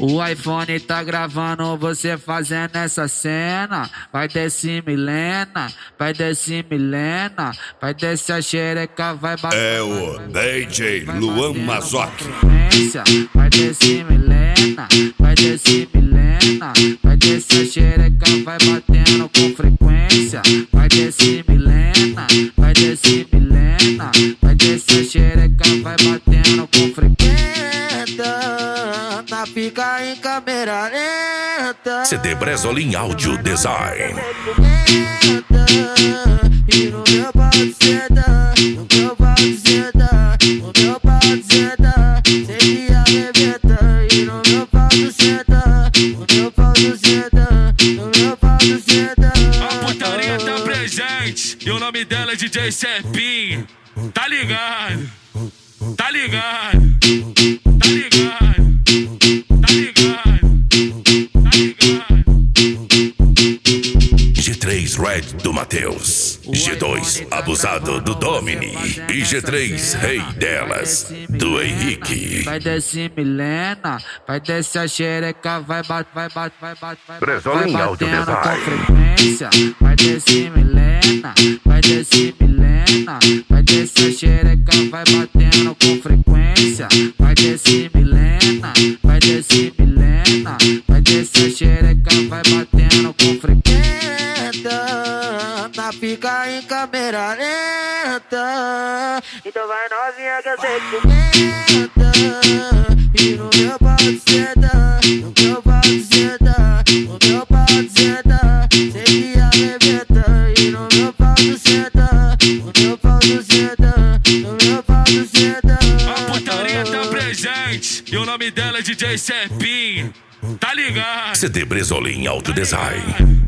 O iPhone tá gravando você fazendo essa cena. Vai descer Milena, vai descer Milena, vai descer a xereca, vai bater. É o DJ Luan Mazotti. Vai descer Milena, vai descer Milena, vai descer a xereca, vai batendo com frequência. Vai descer Milena, vai descer Milena, vai descer a xereca, vai batendo com frequência. Na pica em câmera lenta. CD Bresolim Audio Design. E no meu pau de seda, no meu pau de seda, no meu pau de seda, sei que arrebenta. E no meu pau de seda, no meu pau de seda, no meu pau de seda. A putaria tá presente e o nome dela é DJ Cepinho. Tá ligado? Tá ligado? Tá ligado? Tá ligado? Tá ligado? G3 Red do Matheus, G2 Abusado do Domini e G3 Rei delas do Henrique. Vai descer Milena, vai descer a xereca, vai bater, vai bater, vai bater, vai Bresolim Audio batendo com Design. frequência. Vai descer Milena, vai descer Milena, vai descer a xereca, vai batendo com frequência. Vai descer Milena, vai descer Milena, vai descer a xereca, vai batendo com frequência. Na pica em câmera lenta. Então vai novinha que eu sei que comenta. E no meu pau de seda, no meu pau de seda, no meu pau de seda, sei que arrebenta. E no meu pau de seda, no meu pau de seda, no meu pau de seda. A putaria tá presente e o nome dela é DJ Cepinho. Tá ligado? CD Bresolim Audio Design.